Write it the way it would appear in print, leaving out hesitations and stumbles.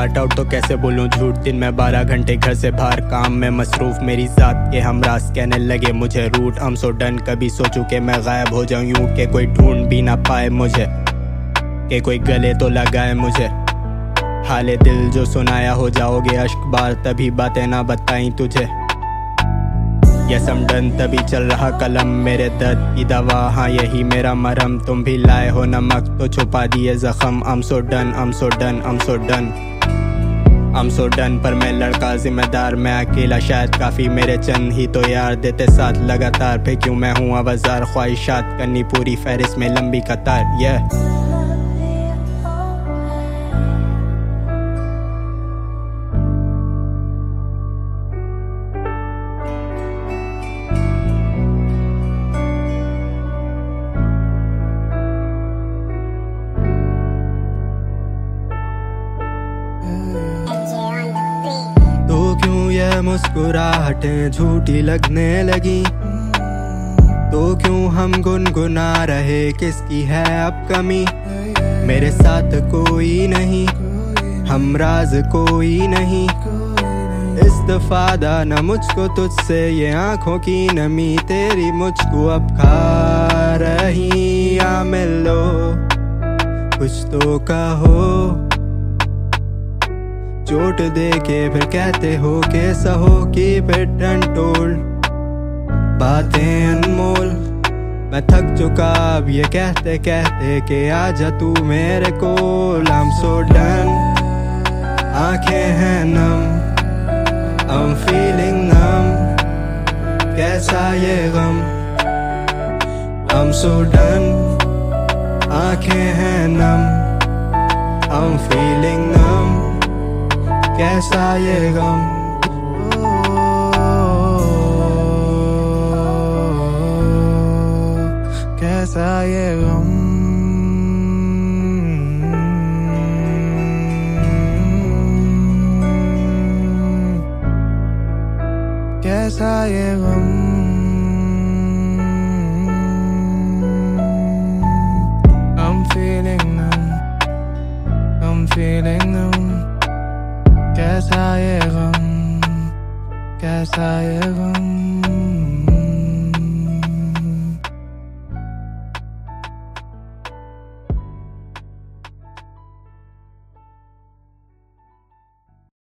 Start out तो कैसे बोलूं झूठ। दिन में 12 घंटे घर से बाहर, काम में मसरूफ, मेरी जात के हमराज कहने लगे मुझे रूट। I'm so done, कभी सोचूं कि मैं गायब हो जाऊं यूं कि कोई ढूंढ भी ना पाए मुझे, कि कोई गले तो लगाए मुझे। हाले दिल जो सुनाया हो जाओगे अश्क बार, तभी बातें ना बताई तुझे। यस I'm done, तभी चल रहा कलम, मेरे दर्द की दवा, हाँ यही मेरा मरहम। तुम भी लाए हो नमक तो छुपा दिए जख्म। I'm so done, I'm so done, I'm so done, I'm so done। पर मैं लड़का जिम्मेदार, मैं अकेला शायद काफी, मेरे चंद ही तो यार देते साथ लगातार। फिर क्यों मैं हूँ आवाज़ार, ख्वाहिशात करनी पूरी फहरिस्त में लंबी कतार। yeah। तो क्यों ये मुस्कुराहटें झूठी लगने लगी, तो क्यों हम गुनगुना रहे किसकी है अब कमी। मेरे साथ कोई नहीं, हमराज कोई नहीं, इस्तिफादा न मुझको तुझसे, ये आंखों की नमी तेरी मुझको अब खा रही। आ मिलो कुछ तो कहो, चोट दे के फिर कहते हो कि सहो की फिट अनटोल्ड बातें अनमोल। मैं थक चुका अब ये कहते कहते कि आजा तू मेरे कोल। I'm so done, आंखें हैं नम, I'm feeling numb, कैसा ये गम। I'm so done, आंखें हैं नम, I'm feeling numb, कैसा ये गम। कैसा ये गम, कैसा ये गम।